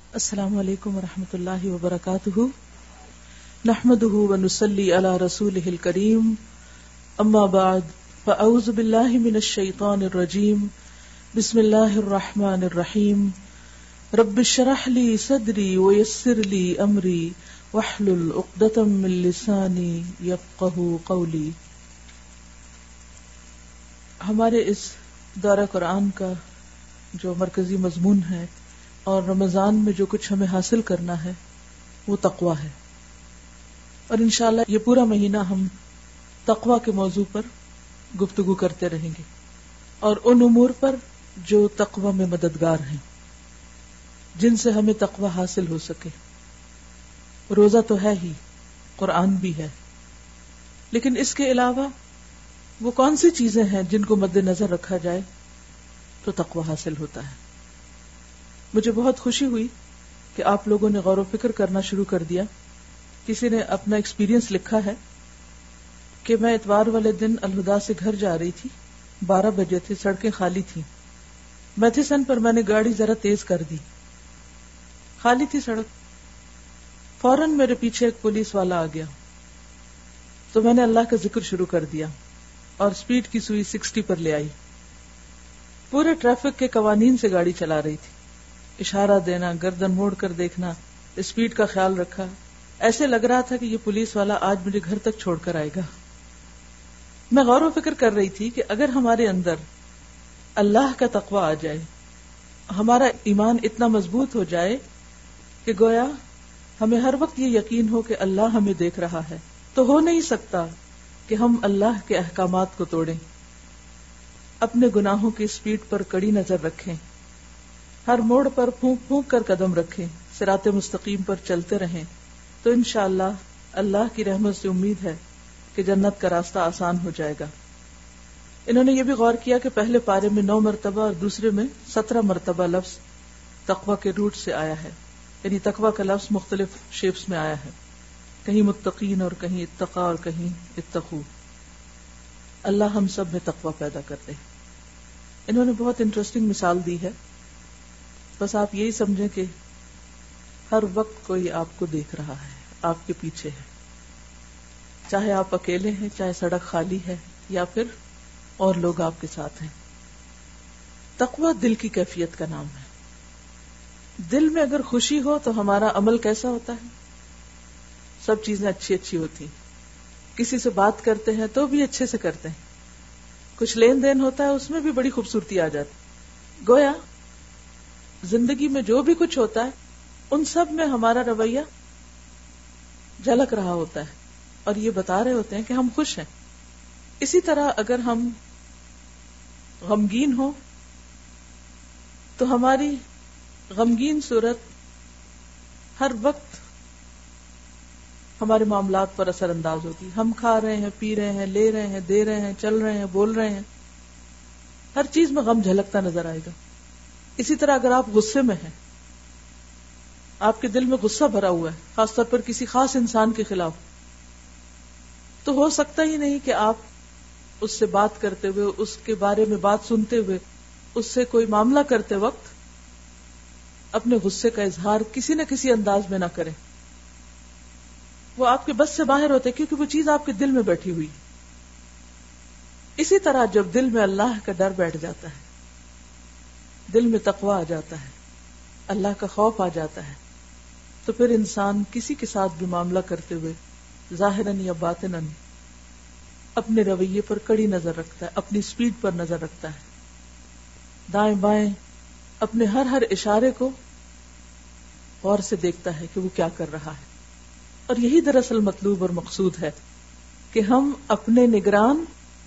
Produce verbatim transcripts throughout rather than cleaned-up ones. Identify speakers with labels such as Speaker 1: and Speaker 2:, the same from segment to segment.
Speaker 1: السلام علیکم ورحمۃ اللہ وبرکاتہ. نحمده ونصلی علی رسوله الکریم. اما بعد فاعوذ باللہ من الشیطان الرجیم. بسم اللہ الرحمن الرحیم. رب اشرح لی صدری ویسر لی امری واحلل عقدۃ من لسانی یفقہوا قولی. ہمارے اس دورہ قرآن کا جو مرکزی مضمون ہے اور رمضان میں جو کچھ ہمیں حاصل کرنا ہے وہ تقویٰ ہے، اور انشاءاللہ یہ پورا مہینہ ہم تقویٰ کے موضوع پر گفتگو کرتے رہیں گے اور ان امور پر جو تقویٰ میں مددگار ہیں، جن سے ہمیں تقویٰ حاصل ہو سکے. روزہ تو ہے ہی، قرآن بھی ہے، لیکن اس کے علاوہ وہ کون سی چیزیں ہیں جن کو مد نظر رکھا جائے تو تقویٰ حاصل ہوتا ہے. مجھے بہت خوشی ہوئی کہ آپ لوگوں نے غور و فکر کرنا شروع کر دیا. کسی نے اپنا ایکسپیرینس لکھا ہے کہ میں اتوار والے دن الہدا سے گھر جا رہی تھی، بارہ بجے تھے، سڑکیں خالی تھیں. میتھیسن پر میں نے گاڑی ذرا تیز کر دی، خالی تھی سڑک. فوراً میرے پیچھے ایک پولیس والا آ گیا تو میں نے اللہ کا ذکر شروع کر دیا اور سپیڈ کی سوئی سکسٹی پر لے آئی. پورے ٹریفک کے قوانین سے گاڑی چلا رہی تھی، اشارہ دینا، گردن موڑ کر دیکھنا، اسپیڈ کا خیال رکھا. ایسے لگ رہا تھا کہ یہ پولیس والا آج مجھے گھر تک چھوڑ کر آئے گا. میں غور و فکر کر رہی تھی کہ اگر ہمارے اندر اللہ کا تقویٰ آ جائے، ہمارا ایمان اتنا مضبوط ہو جائے کہ گویا ہمیں ہر وقت یہ یقین ہو کہ اللہ ہمیں دیکھ رہا ہے، تو ہو نہیں سکتا کہ ہم اللہ کے احکامات کو توڑیں، اپنے گناہوں کی اسپیڈ پر کڑی نظر رکھیں، ہر موڑ پر پھونک پھونک کر قدم رکھیں، صراط مستقیم پر چلتے رہیں. تو انشاءاللہ اللہ کی رحمت سے امید ہے کہ جنت کا راستہ آسان ہو جائے گا. انہوں نے یہ بھی غور کیا کہ پہلے پارے میں نو مرتبہ اور دوسرے میں سترہ مرتبہ لفظ تقویٰ کے روٹ سے آیا ہے، یعنی تقویٰ کا لفظ مختلف شیپس میں آیا ہے، کہیں متقین اور کہیں اتقا اور کہیں اتقو. اللہ ہم سب میں تقویٰ پیدا کر دے. انہوں نے بہت انٹرسٹنگ مثال دی ہے. بس آپ یہی سمجھیں کہ ہر وقت کوئی آپ کو دیکھ رہا ہے، آپ کے پیچھے ہے، چاہے آپ اکیلے ہیں، چاہے سڑک خالی ہے، یا پھر اور لوگ آپ کے ساتھ ہیں. تقویٰ دل کی کیفیت کا نام ہے. دل میں اگر خوشی ہو تو ہمارا عمل کیسا ہوتا ہے؟ سب چیزیں اچھی اچھی ہوتی. کسی سے بات کرتے ہیں تو بھی اچھے سے کرتے ہیں، کچھ لین دین ہوتا ہے اس میں بھی بڑی خوبصورتی آ جاتی. گویا زندگی میں جو بھی کچھ ہوتا ہے ان سب میں ہمارا رویہ جھلک رہا ہوتا ہے اور یہ بتا رہے ہوتے ہیں کہ ہم خوش ہیں. اسی طرح اگر ہم غمگین ہوں تو ہماری غمگین صورت ہر وقت ہمارے معاملات پر اثر انداز ہوتی. ہم کھا رہے ہیں، پی رہے ہیں، لے رہے ہیں، دے رہے ہیں، چل رہے ہیں، بول رہے ہیں، ہر چیز میں غم جھلکتا نظر آئے گا. اسی طرح اگر آپ غصے میں ہیں، آپ کے دل میں غصہ بھرا ہوا ہے، خاص طور پر کسی خاص انسان کے خلاف، تو ہو سکتا ہی نہیں کہ آپ اس سے بات کرتے ہوئے، اس کے بارے میں بات سنتے ہوئے، اس سے کوئی معاملہ کرتے وقت اپنے غصے کا اظہار کسی نہ کسی انداز میں نہ کریں. وہ آپ کے بس سے باہر ہوتے کیونکہ وہ چیز آپ کے دل میں بیٹھی ہوئی. اسی طرح جب دل میں اللہ کا ڈر بیٹھ جاتا ہے، دل میں تقویٰ آ جاتا ہے، اللہ کا خوف آ جاتا ہے، تو پھر انسان کسی کے ساتھ بھی معاملہ کرتے ہوئے ظاہراً یا باطناً اپنے رویے پر کڑی نظر رکھتا ہے، اپنی سپیڈ پر نظر رکھتا ہے، دائیں بائیں اپنے ہر ہر اشارے کو غور سے دیکھتا ہے کہ وہ کیا کر رہا ہے. اور یہی دراصل مطلوب اور مقصود ہے کہ ہم اپنے نگران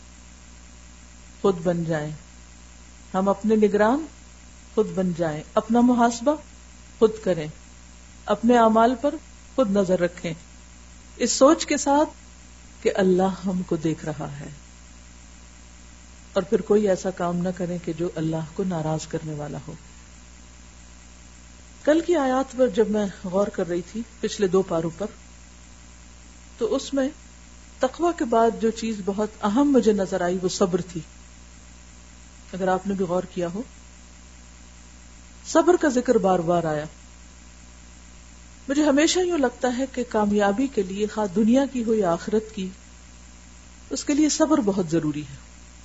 Speaker 1: خود بن جائیں، ہم اپنے نگران خود بن جائیں، اپنا محاسبہ خود کریں، اپنے اعمال پر خود نظر رکھیں، اس سوچ کے ساتھ کہ اللہ ہم کو دیکھ رہا ہے، اور پھر کوئی ایسا کام نہ کریں کہ جو اللہ کو ناراض کرنے والا ہو. کل کی آیات پر جب میں غور کر رہی تھی، پچھلے دو پاروں پر، تو اس میں تقویٰ کے بعد جو چیز بہت اہم مجھے نظر آئی وہ صبر تھی. اگر آپ نے بھی غور کیا ہو، صبر کا ذکر بار بار آیا. مجھے ہمیشہ یوں لگتا ہے کہ کامیابی کے لیے خواہ دنیا کی ہو یا آخرت کی، اس کے لیے صبر بہت ضروری ہے.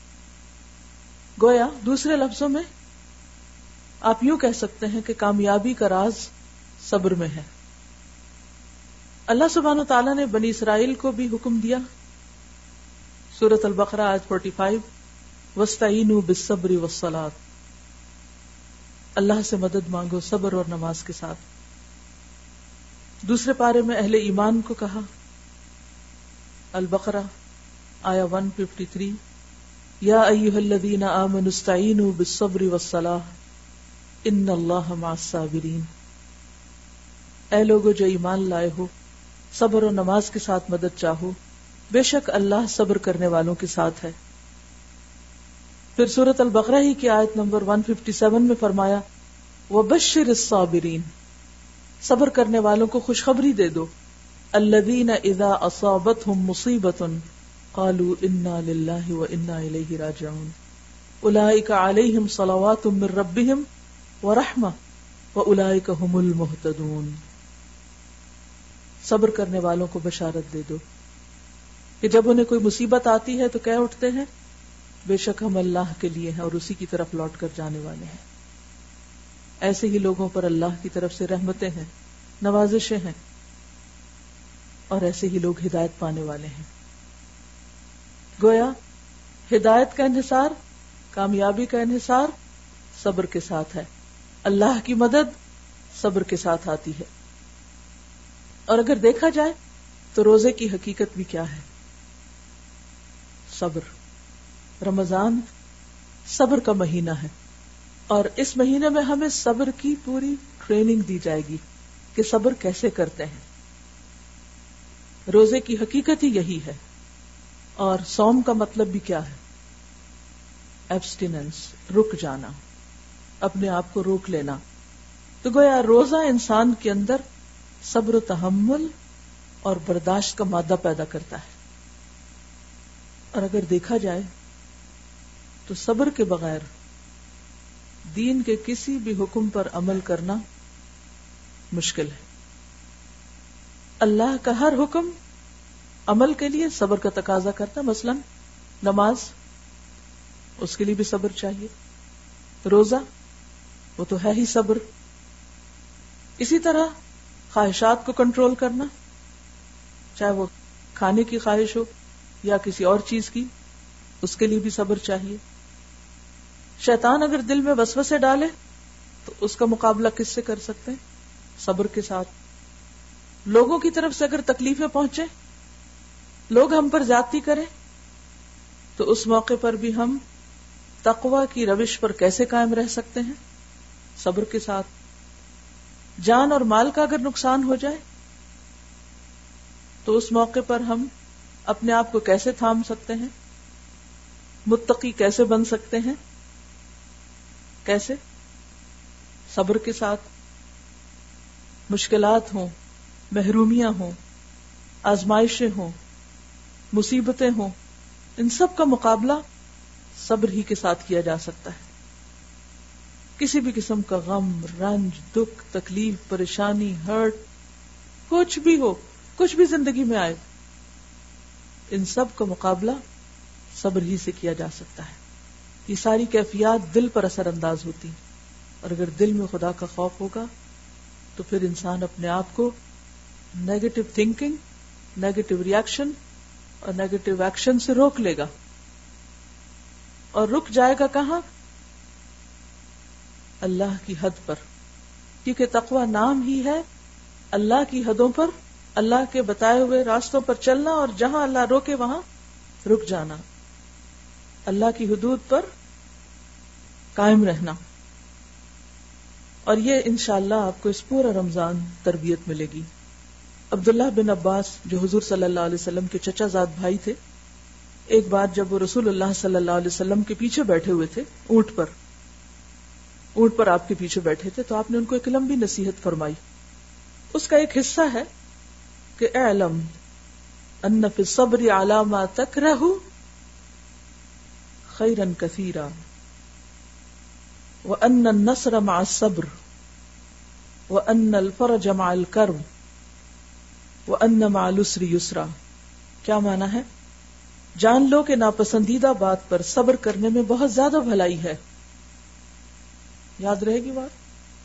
Speaker 1: گویا دوسرے لفظوں میں آپ یوں کہہ سکتے ہیں کہ کامیابی کا راز صبر میں ہے. اللہ سبحانہ و تعالیٰ نے بنی اسرائیل کو بھی حکم دیا، سورۃ البقرہ آیت پینتالیس، وَاسْتَعِینُوا بِالصَّبْرِ وَالصَّلَاةِ، اللہ سے مدد مانگو صبر اور نماز کے ساتھ. دوسرے پارے میں اہل ایمان کو کہا، البقرہ آیا ایک سو ترپن، یا ایھا الذین آمنوا استعینوا بالصبر والصلاۃ ان اللہ مع الصابرین، اے لوگو جو ایمان لائے ہو، صبر و نماز کے ساتھ مدد چاہو، بے شک اللہ صبر کرنے والوں کے ساتھ ہے. پھر سورۃ البقرہ ہی کی آیت نمبر ایک سو ستاون میں فرمایا، وبشر الصابرین، صبر کرنے والوں کو خوشخبری دے دو، الذین اذا اصابتهم مصیبۃ قالوا انا للہ وانا الیہ راجعون اولئک علیہم صلوات من ربہم ورحمہ واولئک هم المہتدون. صبر کرنے والوں کو بشارت دے دو کہ جب انہیں کوئی مصیبت آتی ہے تو کہہ اٹھتے ہیں بے شک ہم اللہ کے لیے ہیں اور اسی کی طرف لوٹ کر جانے والے ہیں. ایسے ہی لوگوں پر اللہ کی طرف سے رحمتیں ہیں، نوازشیں ہیں، اور ایسے ہی لوگ ہدایت پانے والے ہیں. گویا ہدایت کا انحصار، کامیابی کا انحصار صبر کے ساتھ ہے. اللہ کی مدد صبر کے ساتھ آتی ہے. اور اگر دیکھا جائے تو روزے کی حقیقت بھی کیا ہے؟ صبر. رمضان صبر کا مہینہ ہے، اور اس مہینے میں ہمیں صبر کی پوری ٹریننگ دی جائے گی کہ صبر کیسے کرتے ہیں. روزے کی حقیقت ہی یہی ہے. اور صوم کا مطلب بھی کیا ہے؟ ایبسٹیننس، رک جانا، اپنے آپ کو روک لینا. تو گویا روزہ انسان کے اندر صبر و تحمل اور برداشت کا مادہ پیدا کرتا ہے. اور اگر دیکھا جائے تو صبر کے بغیر دین کے کسی بھی حکم پر عمل کرنا مشکل ہے. اللہ کا ہر حکم عمل کے لیے صبر کا تقاضا کرتا ہے. مثلا نماز، اس کے لیے بھی صبر چاہیے. روزہ، وہ تو ہے ہی صبر. اسی طرح خواہشات کو کنٹرول کرنا، چاہے وہ کھانے کی خواہش ہو یا کسی اور چیز کی، اس کے لیے بھی صبر چاہیے. شیطان اگر دل میں وسوسے ڈالے تو اس کا مقابلہ کس سے کر سکتے ہیں؟ صبر کے ساتھ. لوگوں کی طرف سے اگر تکلیفیں پہنچے، لوگ ہم پر زیادتی کریں، تو اس موقع پر بھی ہم تقوی کی روش پر کیسے قائم رہ سکتے ہیں؟ صبر کے ساتھ. جان اور مال کا اگر نقصان ہو جائے تو اس موقع پر ہم اپنے آپ کو کیسے تھام سکتے ہیں؟ متقی کیسے بن سکتے ہیں؟ کیسے؟ صبر کے ساتھ. مشکلات ہوں، محرومیاں ہوں، آزمائشیں ہوں، مصیبتیں ہوں، ان سب کا مقابلہ صبر ہی کے ساتھ کیا جا سکتا ہے. کسی بھی قسم کا غم، رنج، دکھ، تکلیف، پریشانی، ہرٹ، کچھ بھی ہو، کچھ بھی زندگی میں آئے، ان سب کا مقابلہ صبر ہی سے کیا جا سکتا ہے. یہ ساری کیفیات دل پر اثر انداز ہوتی ہیں، اور اگر دل میں خدا کا خوف ہوگا تو پھر انسان اپنے آپ کو نیگیٹو تھنکنگ، نیگیٹو ریاکشن اور نیگیٹو ایکشن سے روک لے گا. اور رک جائے گا کہاں؟ اللہ کی حد پر. کیونکہ تقوی نام ہی ہے اللہ کی حدوں پر، اللہ کے بتائے ہوئے راستوں پر چلنا، اور جہاں اللہ روکے وہاں رک جانا، اللہ کی حدود پر قائم رہنا. اور یہ انشاءاللہ آپ کو اس پورا رمضان تربیت ملے گی. عبداللہ بن عباس جو حضور صلی اللہ علیہ وسلم کے چچا زاد بھائی تھے، ایک بار جب وہ رسول اللہ صلی اللہ علیہ وسلم کے پیچھے بیٹھے ہوئے تھے، اونٹ پر اونٹ پر آپ کے پیچھے بیٹھے تھے، تو آپ نے ان کو ایک لمبی نصیحت فرمائی. اس کا ایک حصہ ہے کہ اعلم ان فی الصبر علی ما تکرہ خیرا کثیرا وان النصر مع الصبر وان الفرج مع الکرب وَأَنَّ مَعَ الْعُسْرِ يُسْرًا. کیا معنی ہے؟ جان لو کہ ناپسندیدہ بات پر صبر کرنے میں بہت زیادہ بھلائی ہے. یاد رہے گی بات؟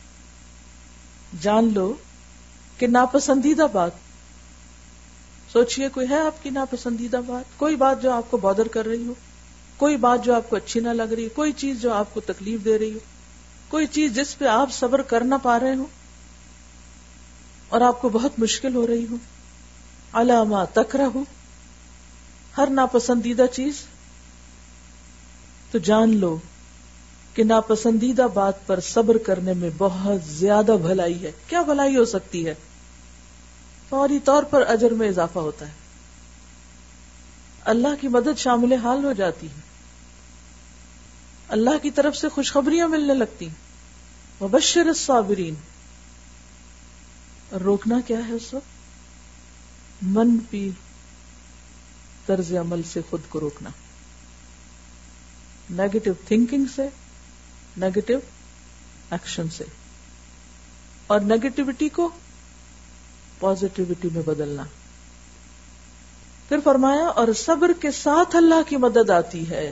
Speaker 1: جان لو کہ ناپسندیدہ بات، سوچئے کوئی ہے آپ کی ناپسندیدہ بات، کوئی بات جو آپ کو بادر کر رہی ہو، کوئی بات جو آپ کو اچھی نہ لگ رہی، کوئی چیز جو آپ کو تکلیف دے رہی ہو، کوئی چیز جس پہ آپ صبر کر نہ پا رہے ہو اور آپ کو بہت مشکل ہو رہی ہو. علی ما تکرہ، ہر ناپسندیدہ چیز. تو جان لو کہ ناپسندیدہ بات پر صبر کرنے میں بہت زیادہ بھلائی ہے. کیا بھلائی ہو سکتی ہے؟ فوری طور پر اجر میں اضافہ ہوتا ہے، اللہ کی مدد شامل حال ہو جاتی ہے، اللہ کی طرف سے خوشخبریاں ملنے لگتی. وبشر الصابرین. اور روکنا کیا ہے اس وقت؟ منفی طرز عمل سے خود کو روکنا، نیگیٹو تھنکنگ سے، نیگیٹو ایکشن سے، اور نیگیٹیوٹی کو پازیٹیوٹی میں بدلنا. پھر فرمایا اور صبر کے ساتھ اللہ کی مدد آتی ہے.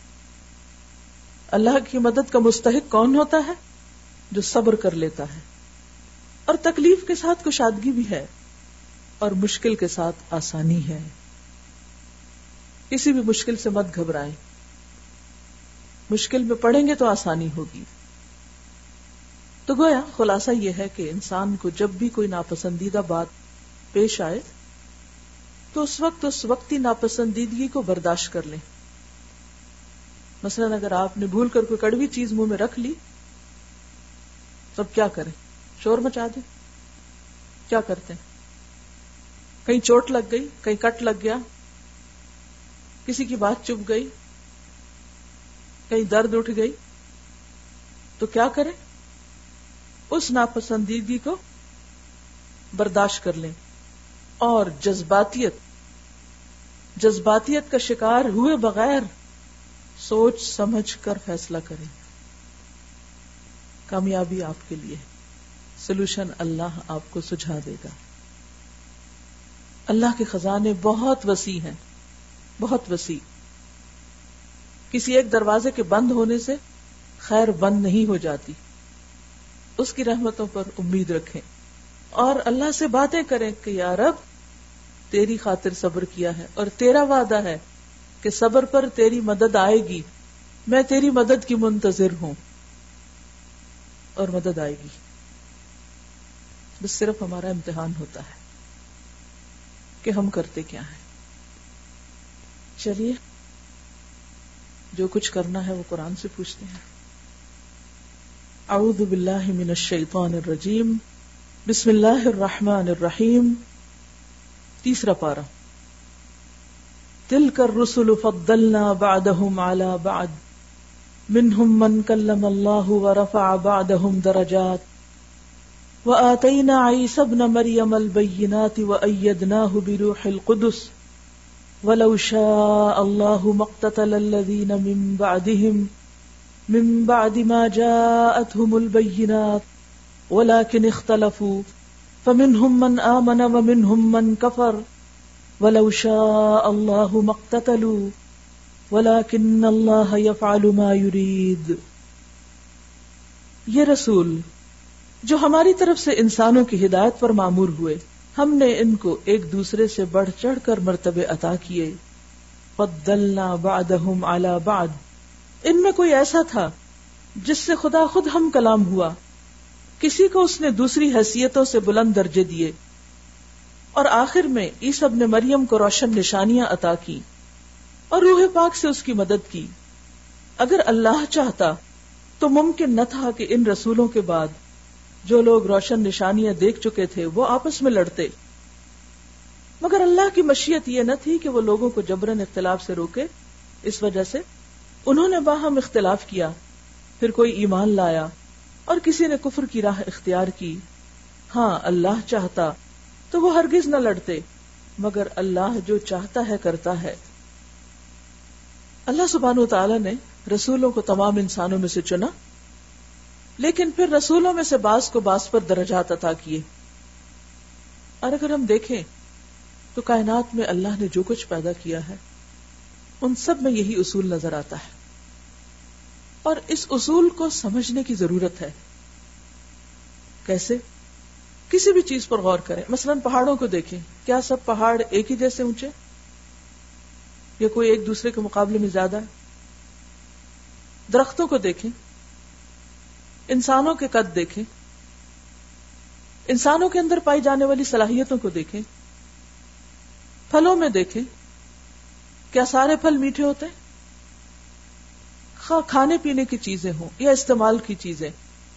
Speaker 1: اللہ کی مدد کا مستحق کون ہوتا ہے؟ جو صبر کر لیتا ہے، اور تکلیف کے ساتھ کشادگی بھی ہے، اور مشکل کے ساتھ آسانی ہے. کسی بھی مشکل سے مت گھبرائیں، مشکل میں پڑیں گے تو آسانی ہوگی. تو گویا خلاصہ یہ ہے کہ انسان کو جب بھی کوئی ناپسندیدہ بات پیش آئے تو اس وقت اس وقتی ناپسندیدگی کو برداشت کر لیں. مثلا اگر آپ نے بھول کر کوئی کڑوی چیز منہ میں رکھ لی تو اب کیا کریں؟ شور مچا دیں؟ کیا کرتے ہیں؟ کہیں چوٹ لگ گئی، کہیں کٹ لگ گیا، کسی کی بات چپ گئی، کہیں درد اٹھ گئی، تو کیا کریں؟ اس ناپسندیدگی کو برداشت کر لیں اور جذباتیت جذباتیت کا شکار ہوئے بغیر سوچ سمجھ کر فیصلہ کریں. کامیابی آپ کے لیے، سولوشن اللہ آپ کو سجھا دے گا. اللہ کے خزانے بہت وسیع ہیں، بہت وسیع. کسی ایک دروازے کے بند ہونے سے خیر بند نہیں ہو جاتی. اس کی رحمتوں پر امید رکھیں اور اللہ سے باتیں کریں کہ یا رب تیری خاطر صبر کیا ہے اور تیرا وعدہ ہے کہ صبر پر تیری مدد آئے گی، میں تیری مدد کی منتظر ہوں، اور مدد آئے گی. بس صرف ہمارا امتحان ہوتا ہے کہ ہم کرتے کیا ہیں. چلیے جو کچھ کرنا ہے وہ قرآن سے پوچھتے ہیں. اعوذ باللہ من الشیطان الرجیم، بسم اللہ الرحمن الرحیم. تیسرا پارہ. تلک الرسل فضلنا بعدهم على بعد منهم من كلم الله ورفع بعدهم درجات وآتينا عيسى ابن مريم البينات وأيدناه بروح القدس ولو شاء الله ما اقتتل الذين من بعدهم من بعد ما جاءتهم البينات ولكن اختلفوا فمنهم من آمن ومنهم من كفر ولو شاء الله ما اقتتلوا ولكن الله يفعل ما يريد. یہ رسول جو ہماری طرف سے انسانوں کی ہدایت پر مامور ہوئے، ہم نے ان کو ایک دوسرے سے بڑھ چڑھ کر مرتبے عطا کیے. فضلنا بعدهم على بعد. ان میں کوئی ایسا تھا جس سے خدا خود ہم کلام ہوا، کسی کو اس نے دوسری حیثیتوں سے بلند درجے دیے، اور آخر میں عیسی ابن مریم کو روشن نشانیاں عطا کی اور روح پاک سے اس کی مدد کی. اگر اللہ چاہتا تو ممکن نہ تھا کہ ان رسولوں کے بعد جو لوگ روشن نشانیاں دیکھ چکے تھے وہ آپس میں لڑتے، مگر اللہ کی مشیت یہ نہ تھی کہ وہ لوگوں کو جبراً اختلاف سے روکے. اس وجہ سے انہوں نے باہم اختلاف کیا، پھر کوئی ایمان لایا اور کسی نے کفر کی راہ اختیار کی. ہاں اللہ چاہتا تو وہ ہرگز نہ لڑتے، مگر اللہ جو چاہتا ہے کرتا ہے. اللہ سبحانہ وتعالی نے رسولوں کو تمام انسانوں میں سے چنا، لیکن پھر رسولوں میں سے بعض کو بعض پر درجات عطا کیے. اور اگر ہم دیکھیں تو کائنات میں اللہ نے جو کچھ پیدا کیا ہے ان سب میں یہی اصول نظر آتا ہے، اور اس اصول کو سمجھنے کی ضرورت ہے. کیسے؟ کسی بھی چیز پر غور کریں. مثلا پہاڑوں کو دیکھیں، کیا سب پہاڑ ایک ہی جیسے اونچے یا کوئی ایک دوسرے کے مقابلے میں زیادہ ہے؟ درختوں کو دیکھیں، انسانوں کے قد دیکھیں، انسانوں کے اندر پائی جانے والی صلاحیتوں کو دیکھیں، پھلوں میں دیکھیں، کیا سارے پھل میٹھے ہوتے ہیں؟ خواہ کھانے پینے کی چیزیں ہوں یا استعمال کی چیزیں،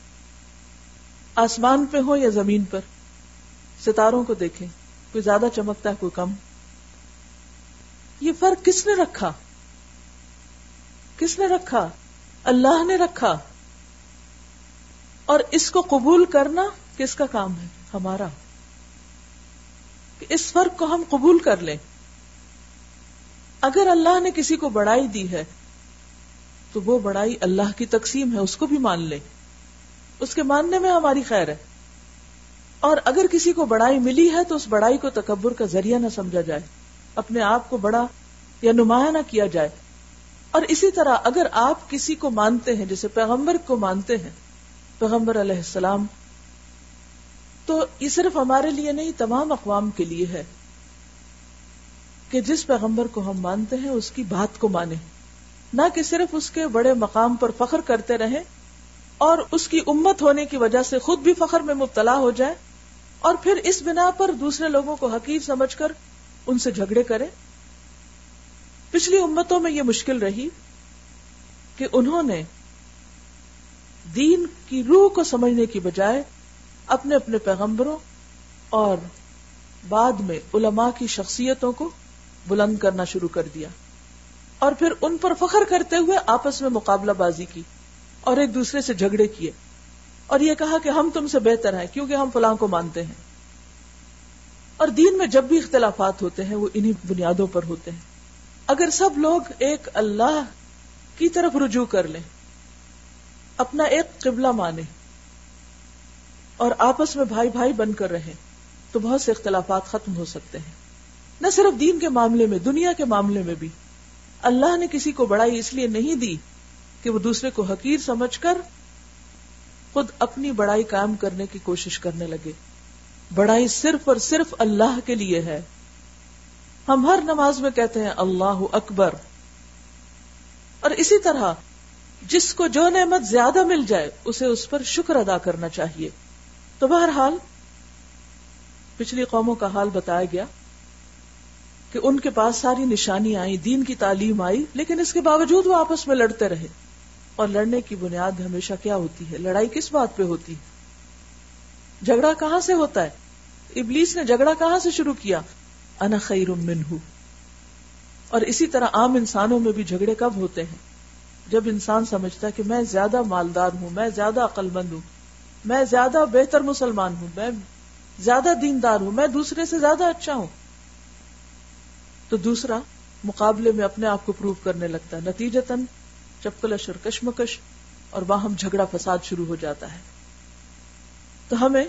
Speaker 1: آسمان پہ ہو یا زمین پر. ستاروں کو دیکھیں، کوئی زیادہ چمکتا ہے کوئی کم. یہ فرق کس نے رکھا؟ کس نے رکھا؟ اللہ نے رکھا. اور اس کو قبول کرنا کس کا کام ہے؟ ہمارا. کہ اس فرق کو ہم قبول کر لیں. اگر اللہ نے کسی کو بڑائی دی ہے تو وہ بڑائی اللہ کی تقسیم ہے، اس کو بھی مان لیں. اس کے ماننے میں ہماری خیر ہے. اور اگر کسی کو بڑائی ملی ہے تو اس بڑائی کو تکبر کا ذریعہ نہ سمجھا جائے، اپنے آپ کو بڑا یا نمایاں نہ کیا جائے. اور اسی طرح اگر آپ کسی کو مانتے ہیں، جیسے پیغمبر کو مانتے ہیں، پیغمبر علیہ السلام، تو یہ صرف ہمارے لیے نہیں تمام اقوام کے لیے ہے کہ جس پیغمبر کو ہم مانتے ہیں اس کی بات کو مانیں، نہ کہ صرف اس کے بڑے مقام پر فخر کرتے رہیں اور اس کی امت ہونے کی وجہ سے خود بھی فخر میں مبتلا ہو جائے اور پھر اس بنا پر دوسرے لوگوں کو حقیر سمجھ کر ان سے جھگڑے کرے. پچھلی امتوں میں یہ مشکل رہی کہ انہوں نے دین کی روح کو سمجھنے کی بجائے اپنے اپنے پیغمبروں اور بعد میں علماء کی شخصیتوں کو بلند کرنا شروع کر دیا اور پھر ان پر فخر کرتے ہوئے آپس میں مقابلہ بازی کی اور ایک دوسرے سے جھگڑے کیے اور یہ کہا کہ ہم تم سے بہتر ہیں کیونکہ ہم فلاں کو مانتے ہیں. اور دین میں جب بھی اختلافات ہوتے ہیں وہ انہی بنیادوں پر ہوتے ہیں. اگر سب لوگ ایک اللہ کی طرف رجوع کر لیں، اپنا ایک قبلہ مانیں اور آپس میں بھائی بھائی بن کر رہیں تو بہت سے اختلافات ختم ہو سکتے ہیں. نہ صرف دین کے معاملے میں، دنیا کے معاملے میں بھی اللہ نے کسی کو بڑائی اس لیے نہیں دی کہ وہ دوسرے کو حقیر سمجھ کر خود اپنی بڑائی قائم کرنے کی کوشش کرنے لگے. بڑائی صرف اور صرف اللہ کے لیے ہے. ہم ہر نماز میں کہتے ہیں اللہ اکبر. اور اسی طرح جس کو جو نعمت زیادہ مل جائے اسے اس پر شکر ادا کرنا چاہیے. تو بہرحال پچھلی قوموں کا حال بتایا گیا کہ ان کے پاس ساری نشانی آئی، دین کی تعلیم آئی، لیکن اس کے باوجود وہ آپس میں لڑتے رہے. اور لڑنے کی بنیاد ہمیشہ کیا ہوتی ہے؟ لڑائی کس بات پہ ہوتی ہے؟ جھگڑا کہاں سے ہوتا ہے؟ ابلیس نے جھگڑا کہاں سے شروع کیا؟ انا خیر منہ. اور اسی طرح عام انسانوں میں بھی جھگڑے کب ہوتے ہیں؟ جب انسان سمجھتا ہے کہ میں زیادہ مالدار ہوں، میں زیادہ عقل مند ہوں، میں زیادہ بہتر مسلمان ہوں، میں زیادہ دیندار ہوں، میں دوسرے سے زیادہ اچھا ہوں، تو دوسرا مقابلے میں اپنے آپ کو پروو کرنے لگتا ہے. نتیجتاً چپکلش اور کشمکش اور باہم جھگڑا فساد شروع ہو جاتا ہے. تو ہمیں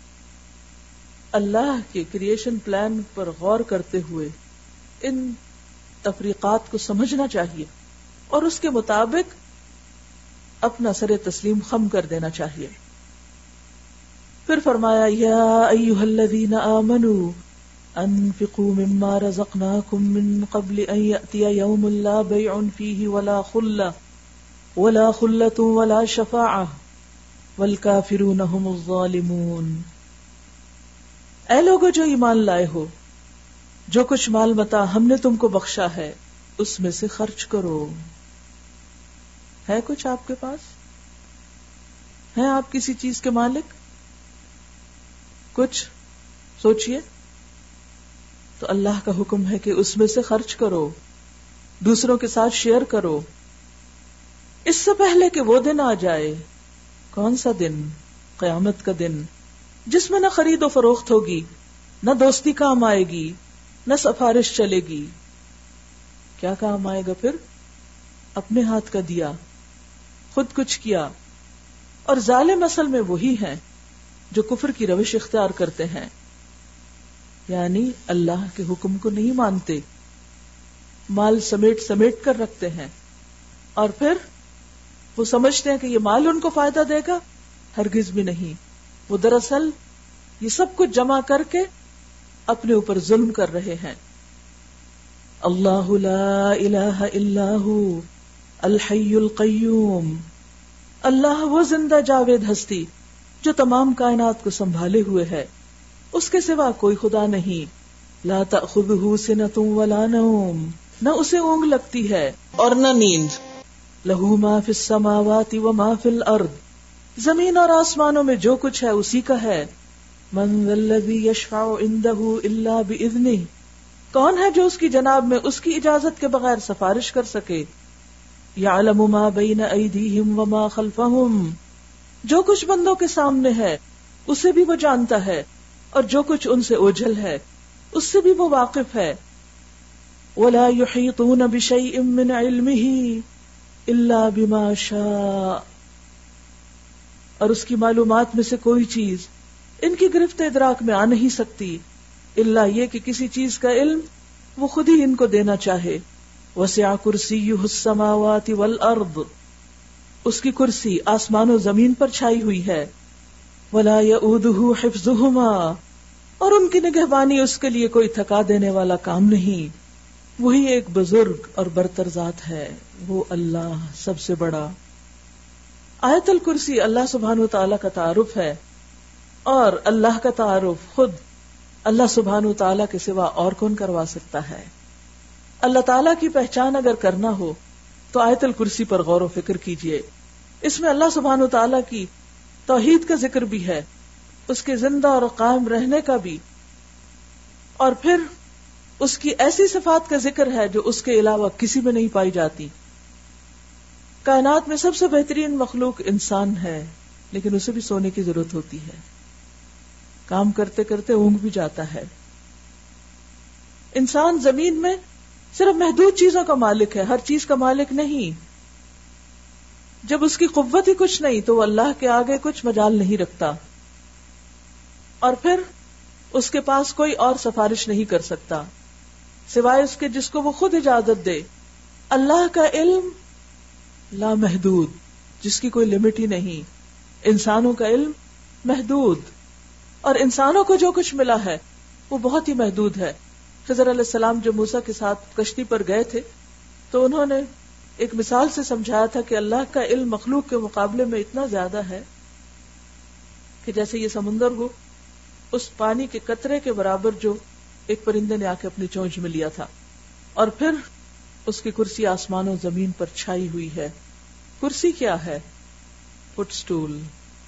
Speaker 1: اللہ کے کریشن پلان پر غور کرتے ہوئے ان تفریقات کو سمجھنا چاہیے اور اس کے مطابق اپنا سر تسلیم خم کر دینا چاہیے. پھر فرمایا یا ایھا الذین آمنوا انفقوا مما رزقناکم من قبل ان یأتی یوم لا بیع فیہ ولا خلہ ولا خلۃ ولا شفاعہ والکافرون هم الظالمون. اے لوگو جو ایمان لائے ہو، جو کچھ مال متاع ہم نے تم کو بخشا ہے اس میں سے خرچ کرو. ہے کچھ آپ کے پاس؟ ہیں آپ کسی چیز کے مالک؟ کچھ سوچئے تو اللہ کا حکم ہے کہ اس میں سے خرچ کرو، دوسروں کے ساتھ شیئر کرو. اس سے پہلے کہ وہ دن آ جائے. کون سا دن؟ قیامت کا دن، جس میں نہ خرید و فروخت ہوگی، نہ دوستی کام آئے گی، نہ سفارش چلے گی. کیا کام آئے گا پھر؟ اپنے ہاتھ کا دیا، خود کچھ کیا. اور ظالم اصل میں وہی ہیں جو کفر کی روش اختیار کرتے ہیں. یعنی اللہ کے حکم کو نہیں مانتے، مال سمیٹ سمیٹ کر رکھتے ہیں، اور پھر وہ سمجھتے ہیں کہ یہ مال ان کو فائدہ دے گا، ہرگز بھی نہیں. وہ دراصل یہ سب کچھ جمع کر کے اپنے اوپر ظلم کر رہے ہیں. اللہ لا الہ الا ہو الحی القیوم، اللہ وہ زندہ جاوید ہستی جو تمام کائنات کو سنبھالے ہوئے ہے، اس کے سوا کوئی خدا نہیں. لا تأخذہ سنۃ ولا نوم، نہ اسے اونگ لگتی ہے اور نہ نیند. لہ ما فی السماوات وما فی الارض، زمین اور آسمانوں میں جو کچھ ہے اسی کا ہے. من ذا الذی یشفع عندہ الا باذنہ، کون ہے جو اس کی جناب میں اس کی اجازت کے بغیر سفارش کر سکے. یعلم ما بین ایدیہم وما خلفہم، جو کچھ بندوں کے سامنے ہے اسے بھی وہ جانتا ہے، اور جو کچھ ان سے اوجھل ہے اس سے بھی وہ واقف ہے. ولا یحیطون بشیء من علمہ الا بما شاء، اور اس کی معلومات میں سے کوئی چیز ان کی گرفت ادراک میں آ نہیں سکتی الا یہ کہ کسی چیز کا علم وہ خود ہی ان کو دینا چاہے. وسع کرسیہ السماوات والارض، اس کی کرسی آسمان و زمین پر چھائی ہوئی ہے. ولا یؤودہ حفظہما، اور ان کی نگہبانی اس کے لیے کوئی تھکا دینے والا کام نہیں. وہی ایک بزرگ اور برتر ذات ہے، وہ اللہ سب سے بڑا. آیت الکرسی اللہ سبحانہ وتعالی کا تعارف ہے، اور اللہ کا تعارف خود اللہ سبحانہ وتعالی کے سوا اور کون کروا سکتا ہے. اللہ تعالیٰ کی پہچان اگر کرنا ہو تو آیت الکرسی پر غور و فکر کیجئے. اس میں اللہ سبحانہ وتعالی کی توحید کا ذکر بھی ہے، اس کے زندہ اور قائم رہنے کا بھی، اور پھر اس کی ایسی صفات کا ذکر ہے جو اس کے علاوہ کسی میں نہیں پائی جاتی. کائنات میں سب سے بہترین مخلوق انسان ہے، لیکن اسے بھی سونے کی ضرورت ہوتی ہے، کام کرتے کرتے اونگ بھی جاتا ہے. انسان زمین میں صرف محدود چیزوں کا مالک ہے، ہر چیز کا مالک نہیں. جب اس کی قوت ہی کچھ نہیں تو وہ اللہ کے آگے کچھ مجال نہیں رکھتا، اور پھر اس کے پاس کوئی اور سفارش نہیں کر سکتا سوائے اس کے جس کو وہ خود اجازت دے. اللہ کا علم لا محدود، جس کی کوئی لمٹ ہی نہیں. انسانوں کا علم محدود، اور انسانوں کو جو کچھ ملا ہے وہ بہت ہی محدود ہے. خضر علیہ السلام جو موسیٰ کے ساتھ کشتی پر گئے تھے تو انہوں نے ایک مثال سے سمجھایا تھا کہ اللہ کا علم مخلوق کے مقابلے میں اتنا زیادہ ہے کہ جیسے یہ سمندر ہو، اس پانی کے قطرے کے برابر جو ایک پرندے نے آ کے اپنی چونچ میں لیا تھا، اور پھر اس کی کرسی آسمان و زمین پر چھائی ہوئی ہے. کرسی کیا ہے؟ فٹ سٹول،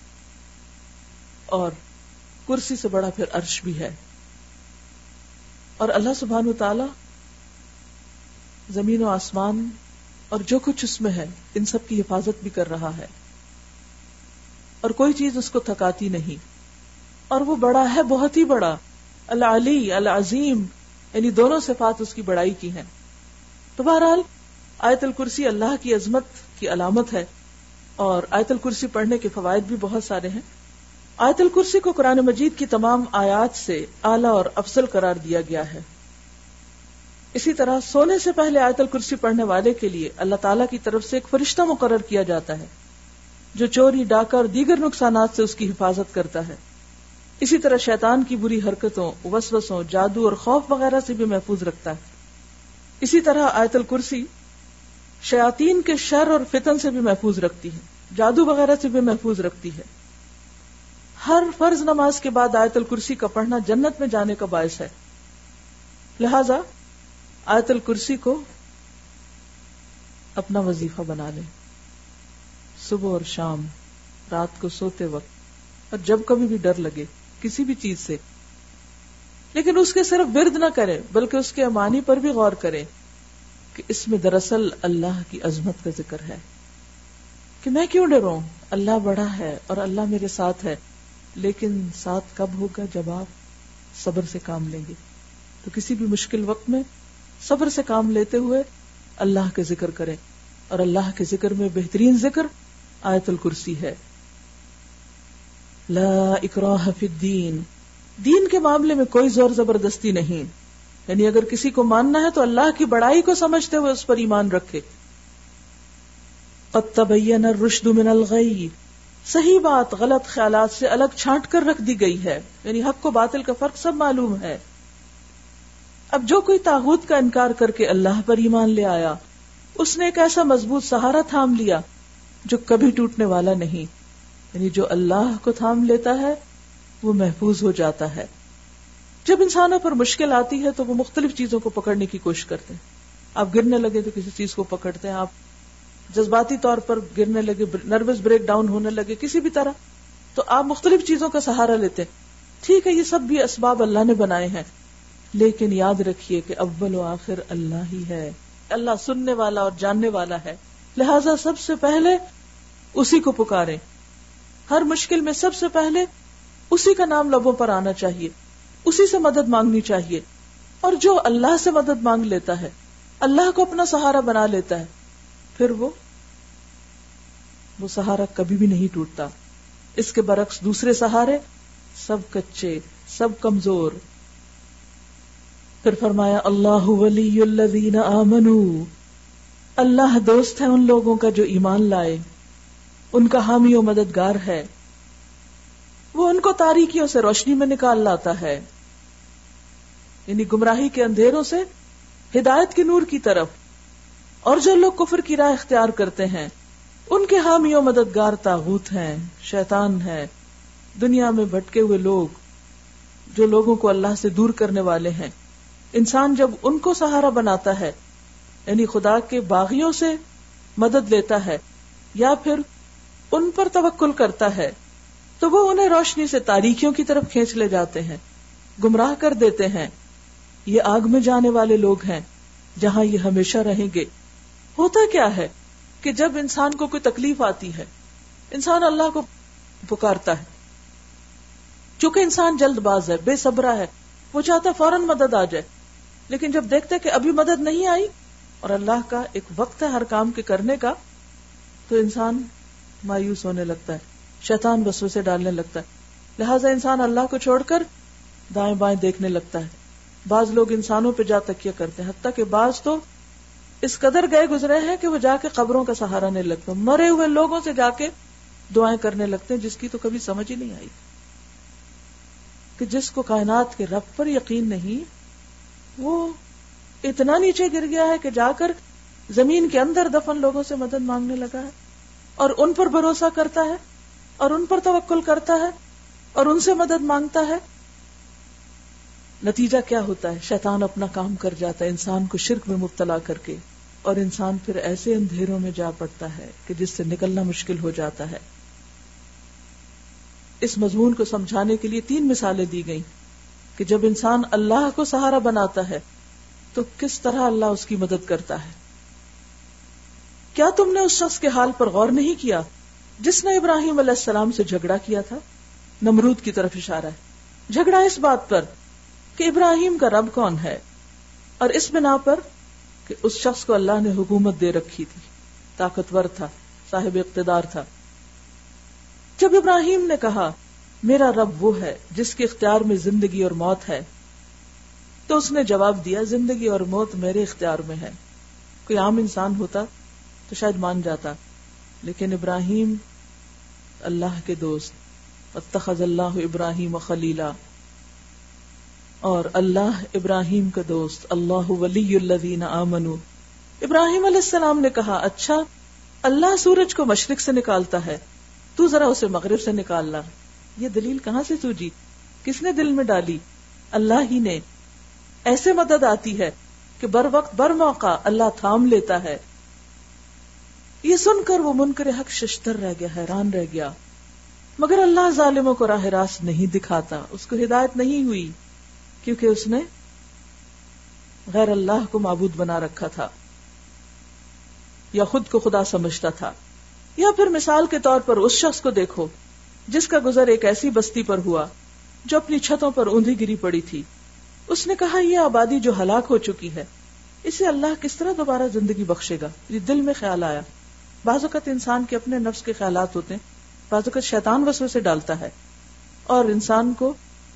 Speaker 1: اور کرسی سے بڑا پھر عرش بھی ہے. اور اللہ سبحانہ وتعالی زمین و آسمان اور جو کچھ اس میں ہے ان سب کی حفاظت بھی کر رہا ہے، اور کوئی چیز اس کو تھکاتی نہیں. اور وہ بڑا ہے، بہت ہی بڑا، العلی العظیم، یعنی دونوں صفات اس کی بڑائی کی ہیں. تو بہرحال آیت الکرسی اللہ کی عظمت کی علامت ہے، اور آیت الکرسی پڑھنے کے فوائد بھی بہت سارے ہیں. آیت الکرسی کو قرآن مجید کی تمام آیات سے اعلیٰ اور افضل قرار دیا گیا ہے. اسی طرح سونے سے پہلے آیت الکرسی پڑھنے والے کے لیے اللہ تعالیٰ کی طرف سے ایک فرشتہ مقرر کیا جاتا ہے جو چوری، ڈاکہ اور دیگر نقصانات سے اس کی حفاظت کرتا ہے. اسی طرح شیطان کی بری حرکتوں، وسوسوں، جادو اور خوف وغیرہ سے بھی محفوظ رکھتا ہے. اسی طرح آیت الکرسی شیاطین کے شر اور فتن سے بھی محفوظ رکھتی ہے، جادو وغیرہ سے بھی محفوظ رکھتی ہے. ہر فرض نماز کے بعد آیت الکرسی کا پڑھنا جنت میں جانے کا باعث ہے. لہذا آیت الکرسی کو اپنا وظیفہ بنا لیں، صبح اور شام، رات کو سوتے وقت، اور جب کبھی بھی ڈر لگے کسی بھی چیز سے. لیکن اس کے صرف ورد نہ کریں بلکہ اس کے امانی پر بھی غور کریں کہ اس میں دراصل اللہ کی عظمت کا ذکر ہے کہ میں کیوں ڈروں، اللہ بڑا ہے اور اللہ میرے ساتھ ہے. لیکن ساتھ کب ہوگا؟ جب آپ صبر سے کام لیں گے. تو کسی بھی مشکل وقت میں صبر سے کام لیتے ہوئے اللہ کے ذکر کریں، اور اللہ کے ذکر میں بہترین ذکر آیت الکرسی ہے. لا اکراہ فی الدین، دین کے معاملے میں کوئی زور زبردستی نہیں، یعنی اگر کسی کو ماننا ہے تو اللہ کی بڑائی کو سمجھتے ہوئے اس پر ایمان رکھے. قد تبین الرشد من الغی، صحیح بات غلط خیالات سے الگ چھانٹ کر رکھ دی گئی ہے، یعنی حق و باطل کا فرق سب معلوم ہے. اب جو کوئی طاغوت کا انکار کر کے اللہ پر ایمان لے آیا، اس نے ایک ایسا مضبوط سہارا تھام لیا جو کبھی ٹوٹنے والا نہیں، یعنی جو اللہ کو تھام لیتا ہے وہ محفوظ ہو جاتا ہے. جب انسانوں پر مشکل آتی ہے تو وہ مختلف چیزوں کو پکڑنے کی کوشش کرتے ہیں. آپ گرنے لگے تو کسی چیز کو پکڑتے ہیں، آپ جذباتی طور پر گرنے لگے، نروس بریک ڈاؤن ہونے لگے کسی بھی طرح، تو آپ مختلف چیزوں کا سہارا لیتے ہیں. ٹھیک ہے، یہ سب بھی اسباب اللہ نے بنائے ہیں، لیکن یاد رکھیے کہ اول و آخر اللہ ہی ہے. اللہ سننے والا اور جاننے والا ہے، لہذا سب سے پہلے اسی کو پکاریں. ہر مشکل میں سب سے پہلے اسی کا نام لبوں پر آنا چاہیے، اسی سے مدد مانگنی چاہیے. اور جو اللہ سے مدد مانگ لیتا ہے، اللہ کو اپنا سہارا بنا لیتا ہے، پھر وہ وہ سہارا کبھی بھی نہیں ٹوٹتا. اس کے برعکس دوسرے سہارے سب کچے، سب کمزور. پھر فرمایا اللہ ولی الذین آمنوا، اللہ دوست ہے ان لوگوں کا جو ایمان لائے، ان کا حامی و مددگار ہے. وہ ان کو تاریکیوں سے روشنی میں نکال لاتا ہے، یعنی گمراہی کے اندھیروں سے ہدایت کے نور کی طرف. اور جو لوگ کفر کی راہ اختیار کرتے ہیں ان کے حامی و مددگار طاغوت ہیں، شیطان ہے، دنیا میں بھٹکے ہوئے لوگ جو لوگوں کو اللہ سے دور کرنے والے ہیں. انسان جب ان کو سہارا بناتا ہے، یعنی خدا کے باغیوں سے مدد لیتا ہے یا پھر ان پر توکل کرتا ہے، تو وہ انہیں روشنی سے تاریکیوں کی طرف کھینچ لے جاتے ہیں، گمراہ کر دیتے ہیں. یہ آگ میں جانے والے لوگ ہیں جہاں یہ ہمیشہ رہیں گے. ہوتا کیا ہے کہ جب انسان کو کوئی تکلیف آتی ہے، انسان اللہ کو پکارتا ہے. چونکہ انسان جلد باز ہے، بے صبرا ہے، وہ چاہتا فوراً مدد آ جائے. لیکن جب دیکھتے کہ ابھی مدد نہیں آئی اور اللہ کا ایک وقت ہے ہر کام کے کرنے کا، تو انسان مایوس ہونے لگتا ہے، شیطان وسوسے ڈالنے لگتا ہے. لہٰذا انسان اللہ کو چھوڑ کر دائیں بائیں دیکھنے لگتا ہے. بعض لوگ انسانوں پہ جا تکیہ کرتے ہیں، حتیٰ کہ بعض تو اس قدر گئے گزرے ہیں کہ وہ جا کے قبروں کا سہارا نہیں لگتا، مرے ہوئے لوگوں سے جا کے دعائیں کرنے لگتے ہیں، جس کی تو کبھی سمجھ ہی نہیں آئی کہ جس کو کائنات کے رب پر یقین نہیں، وہ اتنا نیچے گر گیا ہے کہ جا کر زمین کے اندر دفن لوگوں سے مدد مانگنے لگا ہے اور ان پر بھروسہ کرتا ہے اور ان پر توکل کرتا ہے اور ان سے مدد مانگتا ہے. نتیجہ کیا ہوتا ہے؟ شیطان اپنا کام کر جاتا ہے انسان کو شرک میں مبتلا کر کے، اور انسان پھر ایسے اندھیروں میں جا پڑتا ہے کہ جس سے نکلنا مشکل ہو جاتا ہے. اس مضمون کو سمجھانے کے لیے تین مثالیں دی گئیں کہ جب انسان اللہ کو سہارا بناتا ہے تو کس طرح اللہ اس کی مدد کرتا ہے. کیا تم نے اس شخص کے حال پر غور نہیں کیا جس نے ابراہیم علیہ السلام سے جھگڑا کیا تھا؟ نمرود کی طرف اشارہ ہے. جھگڑا اس بات پر کہ ابراہیم کا رب کون ہے، اور اس بنا پر کہ اس شخص کو اللہ نے حکومت دے رکھی تھی، طاقتور تھا، صاحب اقتدار تھا. جب ابراہیم نے کہا میرا رب وہ ہے جس کے اختیار میں زندگی اور موت ہے، تو اس نے جواب دیا زندگی اور موت میرے اختیار میں ہے. کوئی عام انسان ہوتا تو شاید مان جاتا، لیکن ابراہیم اللہ کے دوست، اتخذ اللہ ابراہیم خلیلا، اور اللہ ابراہیم کا دوست، اللہ ولی الذین آمنوا. ابراہیم علیہ السلام نے کہا اچھا اللہ سورج کو مشرق سے نکالتا ہے، تو ذرا اسے مغرب سے نکال لا. یہ دلیل کہاں سے سوجی؟ کس نے دل میں ڈالی؟ اللہ ہی نے. ایسے مدد آتی ہے کہ بر وقت بر موقع اللہ تھام لیتا ہے. یہ سن کر وہ منکر حق ششدر رہ گیا، حیران رہ گیا. مگر اللہ ظالموں کو راہ راست نہیں دکھاتا، اس کو ہدایت نہیں ہوئی، کیونکہ اس نے غیر اللہ کو معبود بنا رکھا تھا یا خود کو خدا سمجھتا تھا. یا پھر مثال کے طور پر اس شخص کو دیکھو جس کا گزر ایک ایسی بستی پر ہوا جو اپنی چھتوں پر اوندھی گری پڑی تھی. اس نے کہا یہ آبادی جو ہلاک ہو چکی ہے، اسے اللہ کس طرح دوبارہ زندگی بخشے گا؟ یہ دل میں خیال آیا. بعض اوقات انسان کے اپنے نفس کے خیالات ہوتے ہیں، بعض اوقات شیطان وسوسے ڈالتا ہے اور انسان کو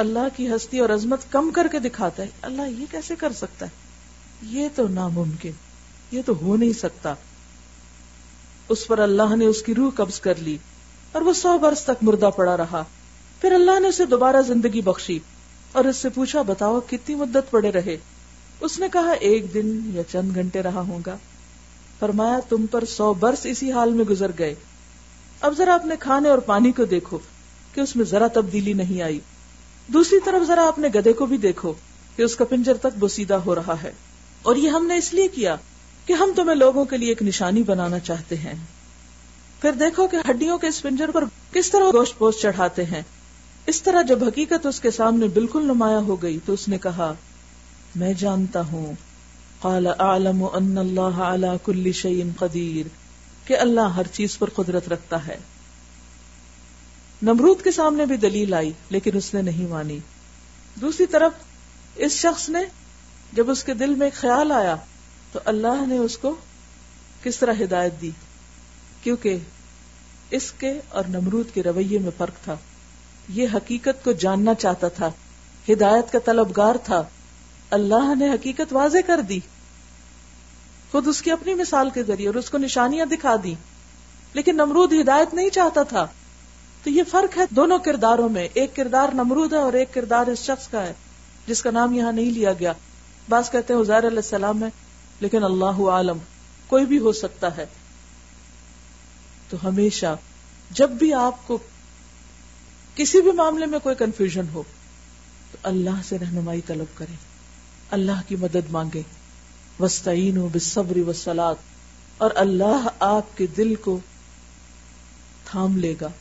Speaker 1: اللہ کی ہستی اور عظمت کم کر کے دکھاتا ہے. اللہ یہ کیسے کر سکتا ہے؟ یہ تو ناممکن، یہ تو ہو نہیں سکتا. اس پر اللہ نے اس کی روح قبض کر لی اور وہ سو برس تک مردہ پڑا رہا. پھر اللہ نے اسے دوبارہ زندگی بخشی اور اس سے پوچھا بتاؤ کتنی مدت پڑے رہے؟ اس نے کہا ایک دن یا چند گھنٹے رہا ہوں گا. فرمایا تم پر سو برس اسی حال میں گزر گئے. اب ذرا اپنے کھانے اور پانی کو دیکھو کہ اس میں ذرا تبدیلی نہیں آئی. دوسری طرف ذرا اپنے گدھے کو بھی دیکھو کہ اس کا پنجر تک بوسیدہ ہو رہا ہے. اور یہ ہم نے اس لیے کیا کہ ہم تمہیں لوگوں کے لیے ایک نشانی بنانا چاہتے ہیں. پھر دیکھو کہ ہڈیوں کے اس پنجر پر کس طرح گوشت پوش چڑھاتے ہیں. اس طرح جب حقیقت اس کے سامنے بالکل نمایاں ہو گئی تو اس نے کہا میں جانتا ہوں. قال اعلم ان اللہ علی کل شیء قدیر، کہ اللہ ہر چیز پر قدرت رکھتا ہے. نمرود کے سامنے بھی دلیل آئی لیکن اس نے نہیں مانی. دوسری طرف اس شخص نے جب اس کے دل میں ایک خیال آیا تو اللہ نے اس کو کس طرح ہدایت دی، کیونکہ اس کے اور نمرود کے رویے میں فرق تھا. یہ حقیقت کو جاننا چاہتا تھا، ہدایت کا طلبگار تھا. اللہ نے حقیقت واضح کر دی خود اس کی اپنی مثال کے ذریعے اور اس کو نشانیاں دکھا دی. لیکن نمرود ہدایت نہیں چاہتا تھا. تو یہ فرق ہے دونوں کرداروں میں. ایک کردار نمرود ہے اور ایک کردار اس شخص کا ہے جس کا نام یہاں نہیں لیا گیا. بعض کہتے ہیں عزیر علیہ السلام ہے، لیکن اللہ عالم، کوئی بھی ہو سکتا ہے. تو ہمیشہ جب بھی آپ کو کسی بھی معاملے میں کوئی کنفیوژن ہو تو اللہ سے رہنمائی طلب کریں، اللہ کی مدد مانگیں. وَاسْتَعِینُوا بِالصَّبْرِ وَالصَّلَاةِ، اور اللہ آپ کے دل کو تھام لے گا.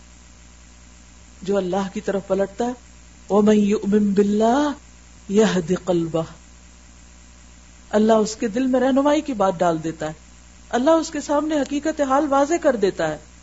Speaker 1: جو اللہ کی طرف پلٹتا ہے وَمَن يُؤْمِن بِاللَّهِ يَهْدِ قَلْبَهُ، اللہ اس کے دل میں رہنمائی کی بات ڈال دیتا ہے. اللہ اس کے سامنے حقیقت حال واضح کر دیتا ہے.